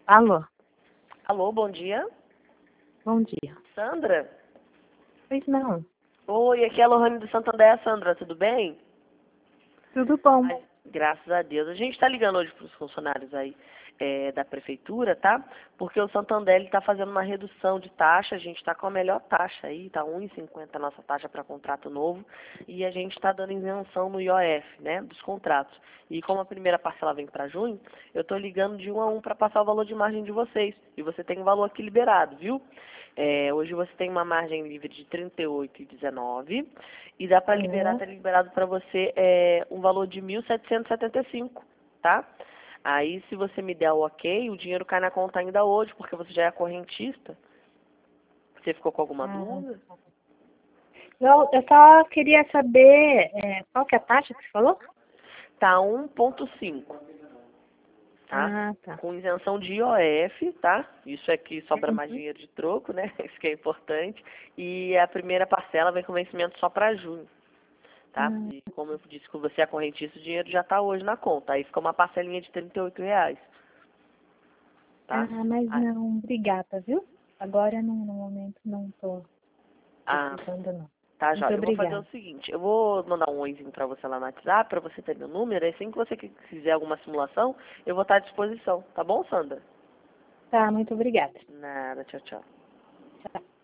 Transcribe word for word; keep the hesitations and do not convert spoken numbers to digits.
Alô, Alô, bom dia. bom dia. Sandra? Pois não, Oi, aqui é a Lohane do Santander, Sandra, tudo bem? tudo bom. Ai, graças a Deus. A gente está ligando hoje para os funcionários aí é, da prefeitura, tá? Porque o Santander está fazendo uma redução de taxa, a gente está com a melhor taxa aí, tá um e cinquenta a nossa taxa para contrato novo, e a gente está dando isenção no I O F, né, dos contratos. E como a primeira parcela vem para junho, eu estou ligando de um a um para passar o valor de margem de vocês. E você tem o valor aqui liberado, viu? É, hoje você tem uma margem livre de trinta e oito reais e dezenove e dá para liberar, Uhum. tá liberado para você é, um valor de mil setecentos e setenta e cinco, tá? Aí, se você me der o ok, o dinheiro cai na conta ainda hoje, porque você já é correntista. Você ficou com alguma Ah, dúvida? eu, eu só queria saber é, qual que é a taxa que você falou? Tá um ponto cinco, tá? Ah, tá. Com isenção de I O F, tá? Isso aqui sobra mais Uhum. dinheiro de troco, né? Isso que é importante. E a primeira parcela vem com vencimento só para junho, tá? Ah, E como eu disse que você é correntista, o dinheiro já está hoje na conta. Aí fica uma parcelinha de trinta e oito reais, tá? ah, mas Ah, não, obrigada, viu? Agora, no, no momento, não tô ah, precisando, não. tá, Muito Jóia. Eu vou fazer o obrigada. seguinte, eu vou mandar um oizinho pra você lá no WhatsApp, pra você ter meu número, e assim que você que- quiser alguma simulação, eu vou estar à disposição. Tá bom, Sandra? Tá, muito obrigada. Nada, tchau, tchau. Tchau.